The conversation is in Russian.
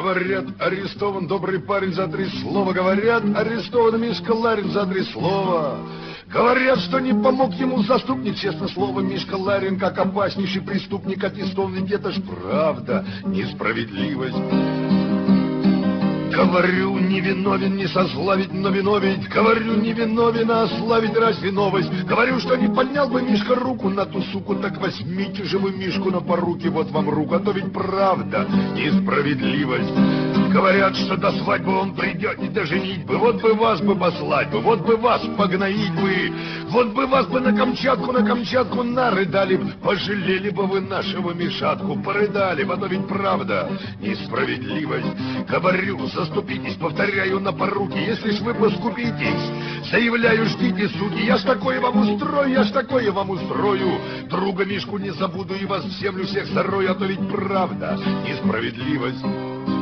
Говорят, арестован добрый парень за 3 слова. Говорят, арестован Мишка Ларин за 3 слова. Говорят, что не помог ему заступник. Честно слово, Мишка Ларин, как опаснейший преступник, аттестован. Ведь это ж правда, несправедливость. Говорю, не виновен, не сославить, но виновить. Говорю, не виновен, а ославить разве новость. Говорю, что не поднял бы Мишка руку на ту суку, так возьмите же вы Мишку на поруки, вот вам руку, а то ведь правда, несправедливость. Говорят, что до свадьбы он придет, не до женитьбы. Вот бы вас бы послать бы, вот бы вас погноить бы. Вот бы вас бы на Камчатку нарыдали б. Пожалели бы вы нашего Мишатку, порыдали бы, а то ведь правда, несправедливость. Говорю, заступитесь, повторяю, на поруки. Если ж вы поскупитесь, заявляю, ждите суди. Я ж такое вам устрою, я ж такое вам устрою. Друга Мишку не забуду и вас в землю всех зарою, а то ведь правда, несправедливость.